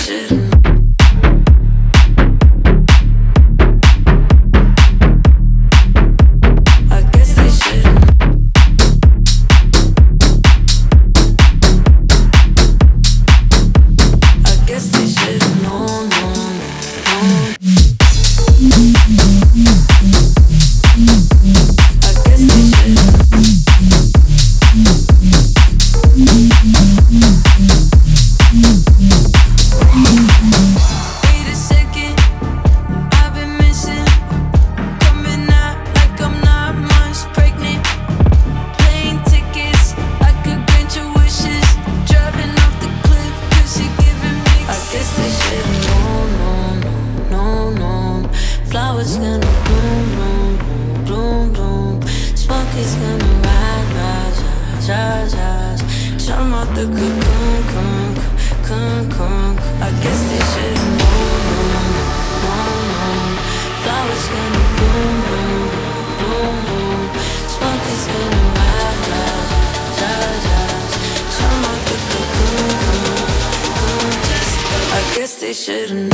shouldn't. I guess they shouldn't. I guess they shouldn't. No, no, no, no. I guess they shouldn't. Wait a second, I've been missing. Coming out like I'm not much pregnant. Plane tickets, I could grant your wishes. Driving off the cliff, cause you're giving me. I guess they shouldn't. No, no, no, no, no. Flowers gonna bloom, bloom, bloom, bloom. Smoke is gonna rise, rise, rise, rise. Jump out the cocoon, cocoon, cocoon, cocoon. I guess they shouldn't. No, no, no, no. Flowers gonna bloom, bloom, bloom, bloom. Smoke is gonna rise, rise, rise, rise. Jump out the cocoon, cocoon, cocoon. I guess they shouldn't.